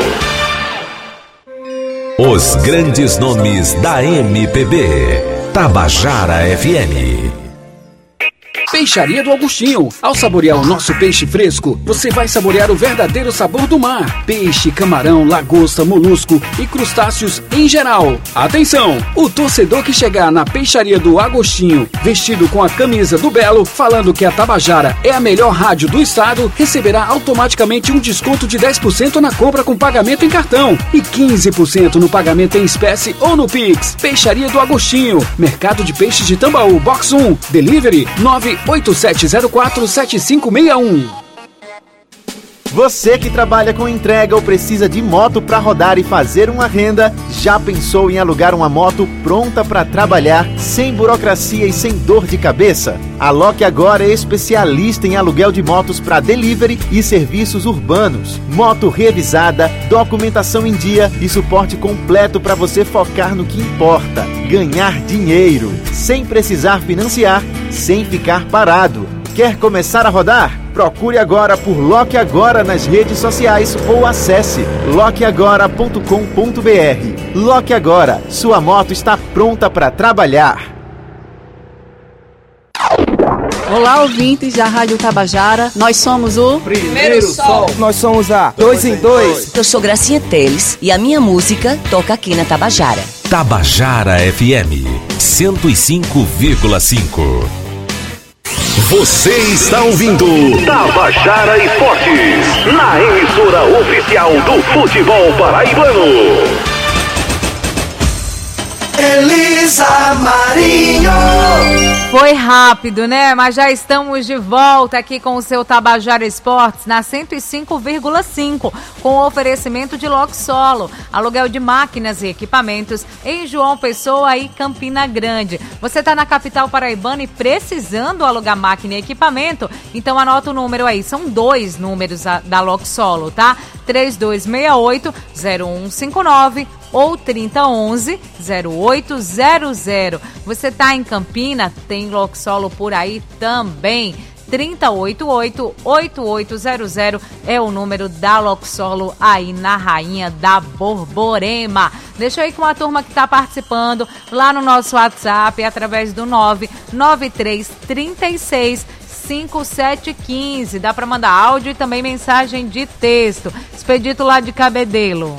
Os grandes nomes da M P B. Tabajara F M. Peixaria do Agostinho. Ao saborear o nosso peixe fresco, você vai saborear o verdadeiro sabor do mar. Peixe, camarão, lagosta, molusco e crustáceos em geral. Atenção! O torcedor que chegar na Peixaria do Agostinho, vestido com a camisa do Belo, falando que a Tabajara é a melhor rádio do estado, receberá automaticamente um desconto de dez por cento na compra com pagamento em cartão e quinze por cento no pagamento em espécie ou no Pix. Peixaria do Agostinho, Mercado de Peixes de Tambaú, box um, delivery nove oito sete zero quatro sete cinco seis um. Você que trabalha com entrega ou precisa de moto para rodar e fazer uma renda, já pensou em alugar uma moto pronta para trabalhar, sem burocracia e sem dor de cabeça? A Lock agora é especialista em aluguel de motos para delivery e serviços urbanos. Moto revisada, documentação em dia e suporte completo para você focar no que importa: ganhar dinheiro, sem precisar financiar, sem ficar parado. Quer começar a rodar? Procure agora por Lock Agora nas redes sociais ou acesse lock agora ponto com ponto b r. Lock Agora, sua moto está pronta para trabalhar. Olá, ouvintes da Rádio Tabajara. Nós somos o Primeiro Sol. Nós somos a Dois em Dois. Eu sou Gracinha Teles e a minha música toca aqui na Tabajara. Tabajara F M cento e cinco vírgula cinco. Você está ouvindo Tabajara Esportes, na emissora oficial do futebol paraibano. Elisa Marinho. Foi rápido, né? Mas já estamos de volta aqui com o seu Tabajara Esportes na cento e cinco vírgula cinco, com o oferecimento de Lock Solo, aluguel de máquinas e equipamentos em João Pessoa e Campina Grande. Você está na capital paraibana e precisando alugar máquina e equipamento? Então anota o número aí, são dois números da Lock Solo, tá? três dois seis oito zero um cinco nove ou trinta onze zero oito zero zero. Você tá em Campina? Tem Lock Solo por aí também. trinta oito oito oito oito zero zero é o número da Lock Solo aí na Rainha da Borborema. Deixa eu ir com a turma que está participando lá no nosso WhatsApp através do nove nove três três seis cinco sete um cinco. Dá para mandar áudio e também mensagem de texto. Expedito lá de Cabedelo.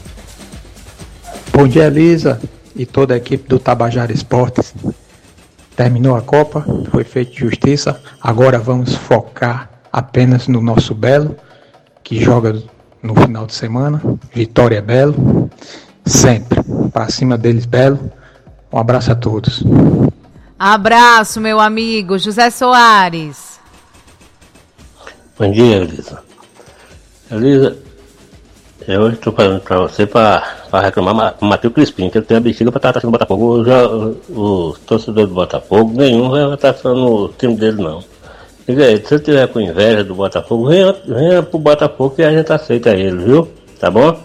Bom dia, Elisa e toda a equipe do Tabajara Esportes. Terminou a Copa, foi feita justiça. Agora vamos focar apenas no nosso Belo, que joga no final de semana. Vitória Belo, sempre. Para cima deles, Belo. Um abraço a todos. Abraço, meu amigo José Soares. Bom dia, Elisa. Elisa, eu estou falando para você para reclamar com o Matheus Crispim, que ele tem a bexiga para estar no Botafogo. Já, os torcedores do Botafogo, nenhum vai estar falando no time dele, não. Diga aí, se você tiver com inveja do Botafogo, venha, venha pro Botafogo que a gente aceita ele, viu? Tá bom?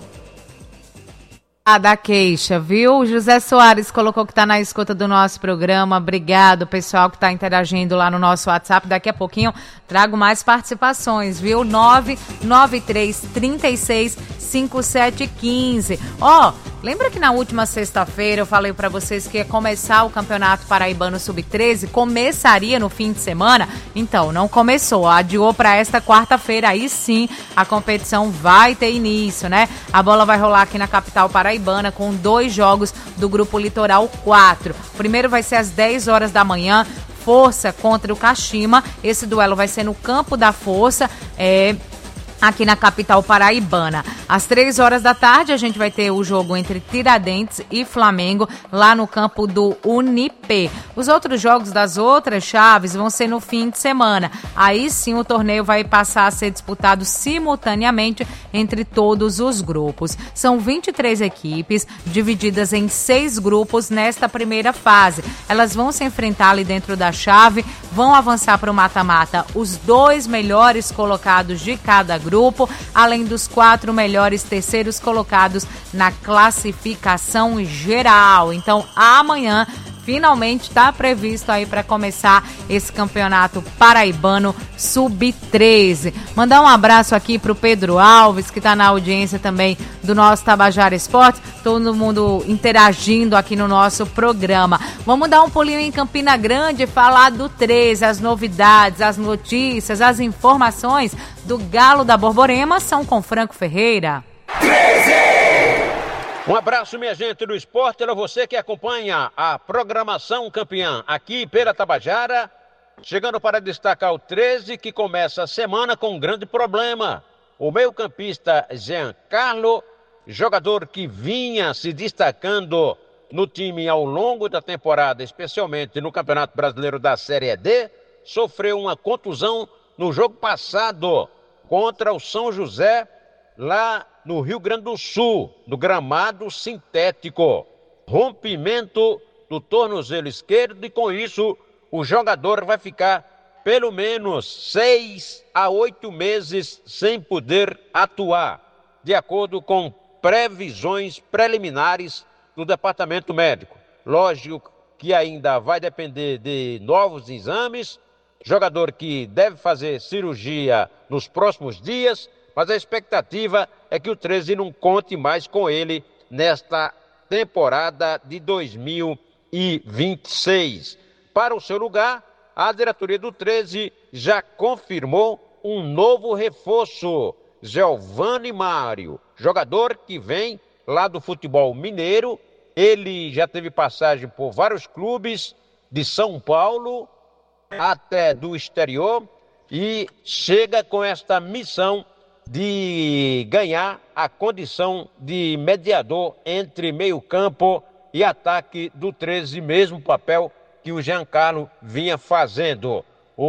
Da queixa, viu? José Soares colocou que está na escuta do nosso programa. Obrigado, pessoal que está interagindo lá no nosso WhatsApp. Daqui a pouquinho trago mais participações, viu? nove nove três três seis cinco sete um cinco. Ó, lembra que na última sexta-feira eu falei para vocês que ia começar o Campeonato Paraibano sub treze? Começaria no fim de semana? Então, não começou. Adiou para esta quarta-feira. Aí sim, a competição vai ter início, né? A bola vai rolar aqui na capital paraibana com dois jogos do Grupo Litoral quatro. O primeiro vai ser às dez horas da manhã. Força contra o Kashima. Esse duelo vai ser no Campo da Força, é, aqui na capital paraibana. Às três horas da tarde, a gente vai ter o jogo entre Tiradentes e Flamengo, lá no campo do Unip. Os outros jogos das outras chaves vão ser no fim de semana. Aí sim o torneio vai passar a ser disputado simultaneamente entre todos os grupos. São vinte e três equipes, divididas em seis grupos nesta primeira fase. Elas vão se enfrentar ali dentro da chave, vão avançar para o mata-mata os dois melhores colocados de cada grupo, além dos quatro melhores terceiros colocados na classificação geral. Então, amanhã finalmente está previsto aí para começar esse campeonato paraibano sub treze. Mandar um abraço aqui para o Pedro Alves, que está na audiência também do nosso Tabajara Esportes. Todo mundo interagindo aqui no nosso programa. Vamos dar um pulinho em Campina Grande, falar do treze, as novidades, as notícias, as informações do Galo da Borborema são com Franco Ferreira. Um abraço, minha gente do esporte, para você que acompanha a programação campeã aqui pela Tabajara, chegando para destacar o treze, que começa a semana com um grande problema. O meio-campista Giancarlo, jogador que vinha se destacando no time ao longo da temporada, especialmente no Campeonato Brasileiro da Série D, sofreu uma contusão no jogo passado contra o São José, lá no Rio Grande do Sul, no gramado sintético. Rompimento do tornozelo esquerdo e com isso o jogador vai ficar pelo menos seis a oito meses sem poder atuar, de acordo com previsões preliminares do departamento médico. Lógico que ainda vai depender de novos exames, jogador que deve fazer cirurgia nos próximos dias, mas a expectativa é que o treze não conte mais com ele nesta temporada de dois mil e vinte e seis. Para o seu lugar, a diretoria do treze já confirmou um novo reforço, Giovani Mário, jogador que vem lá do futebol mineiro. Ele já teve passagem por vários clubes de São Paulo até do exterior e chega com esta missão de ganhar a condição de mediador entre meio-campo e ataque do treze, mesmo papel que o Giancarlo vinha fazendo.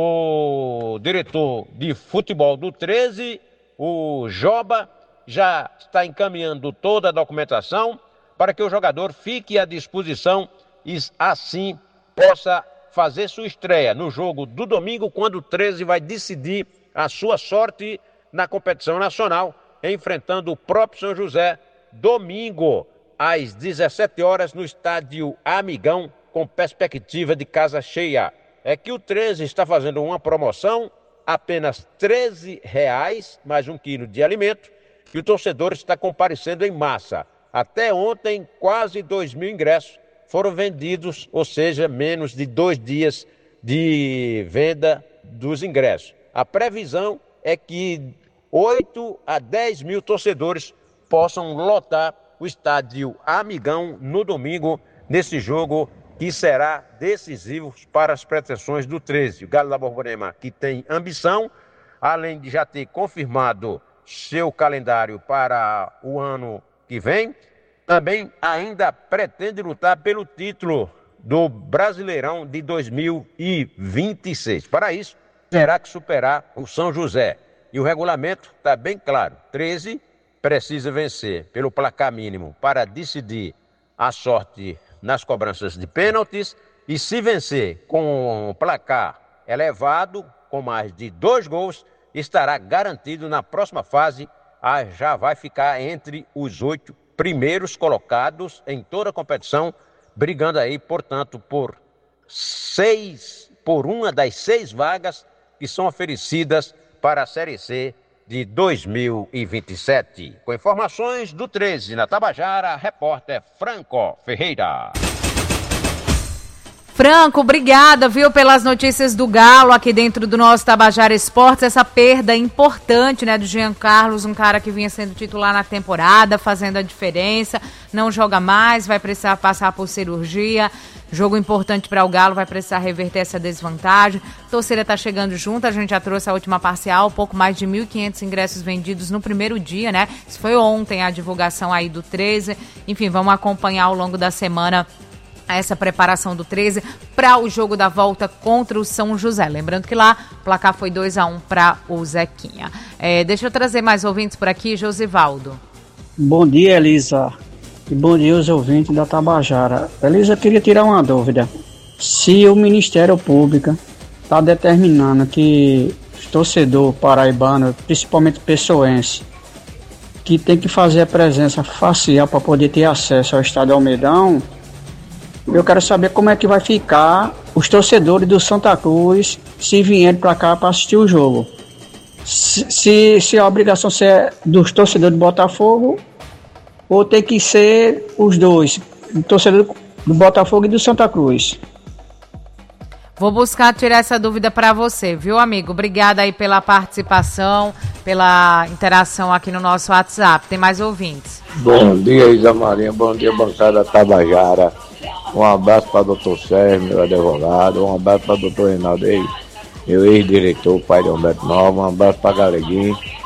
O diretor de futebol do treze, o Joba, já está encaminhando toda a documentação para que o jogador fique à disposição e assim possa fazer sua estreia no jogo do domingo, quando o treze vai decidir a sua sorte na competição nacional, enfrentando o próprio São José, domingo, às dezessete horas, no estádio Amigão, com perspectiva de casa cheia. É que o treze está fazendo uma promoção, apenas treze reais, mais um quilo de alimento, e o torcedor está comparecendo em massa. Até ontem, quase dois mil ingressos foram vendidos, ou seja, menos de dois dias de venda dos ingressos. A previsão é que oito a dez mil torcedores possam lotar o estádio Amigão no domingo, nesse jogo que será decisivo para as pretensões do treze. O Galo da Borborema, que tem ambição, além de já ter confirmado seu calendário para o ano que vem, também ainda pretende lutar pelo título do Brasileirão de dois mil e vinte e seis. Para isso, terá que superar o São José. E o regulamento está bem claro. treze precisa vencer pelo placar mínimo para decidir a sorte nas cobranças de pênaltis. E se vencer com um placar elevado, com mais de dois gols, estará garantido na próxima fase. Ah, já vai ficar entre os oito primeiros colocados em toda a competição, brigando aí, portanto, por seis, por uma das seis vagas que são oferecidas para a Série C de dois mil e vinte e sete. Com informações do treze na Tabajara, repórter Franco Ferreira. Franco, obrigada, viu, pelas notícias do Galo aqui dentro do nosso Tabajara Esportes. Essa perda importante, né, do Jean Carlos, um cara que vinha sendo titular na temporada, fazendo a diferença, não joga mais, vai precisar passar por cirurgia. Jogo importante para o Galo, vai precisar reverter essa desvantagem. A torcida está chegando junto, a gente já trouxe a última parcial, pouco mais de mil e quinhentos ingressos vendidos no primeiro dia, né? Isso foi ontem a divulgação aí do treze. Enfim, vamos acompanhar ao longo da semana essa preparação do treze para o jogo da volta contra o São José. Lembrando que lá o placar foi dois a um para o Zequinha. É, deixa eu trazer mais ouvintes por aqui, Josivaldo. Bom dia, Elisa. E bom dia aos ouvintes da Tabajara. Elisa, eu queria tirar uma dúvida. Se o Ministério Público está determinando que os torcedores paraibanos, principalmente pessoenses, que tem que fazer a presença facial para poder ter acesso ao estádio Almeidão, eu quero saber como é que vai ficar os torcedores do Santa Cruz se vierem para cá para assistir o jogo. Se, se, se a obrigação é dos torcedores do Botafogo, ou tem que ser os dois, o torcedor do Botafogo e do Santa Cruz. Vou buscar tirar essa dúvida para você, viu, amigo? Obrigada aí pela participação, pela interação aqui no nosso WhatsApp. Tem mais ouvintes. Bom dia, Isa Marinha. Bom dia, bancada Tabajara. Um abraço para o doutor Sérgio, meu advogado. Um abraço para o doutor Reinaldo, meu ex-diretor, pai de Humberto Nova. Um abraço para a Galeguinho.